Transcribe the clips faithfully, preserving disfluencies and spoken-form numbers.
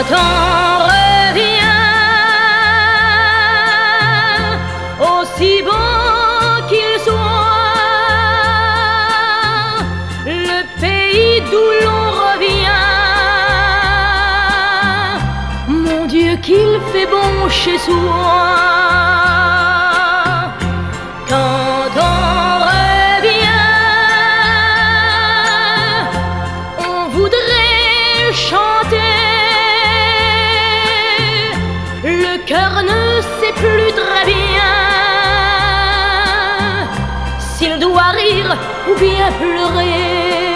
on revient, aussi beau qu'il soit, le pays d'où l'on revient, mon Dieu qu'il fait bon chez soi. Quand on revient, on voudrait chanter, le cœur ne sait plus très bien s'il doit rire ou bien pleurer.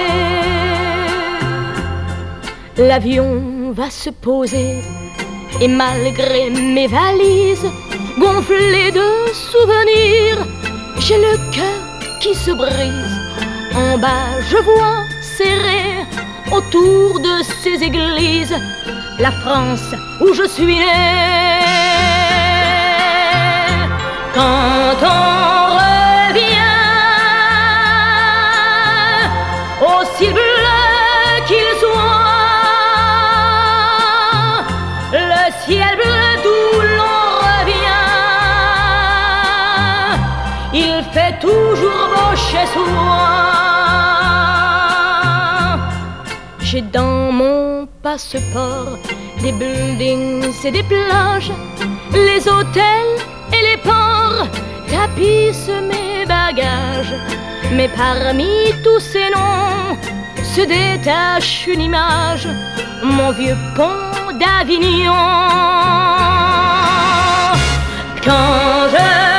L'avion va se poser et malgré mes valises gonflées de souvenirs, j'ai le cœur qui se brise. En bas je vois serrer autour de ces églises la France où je suis né. Quand on revient, aussi bleu qu'il soit, le ciel bleu d'où l'on revient, il fait toujours beau chez soi. J'ai dans mon passeport des buildings et des plages, les hôtels et les ports tapissent mes bagages. Mais parmi tous ces noms se détache une image, mon vieux pont d'Avignon. Quand je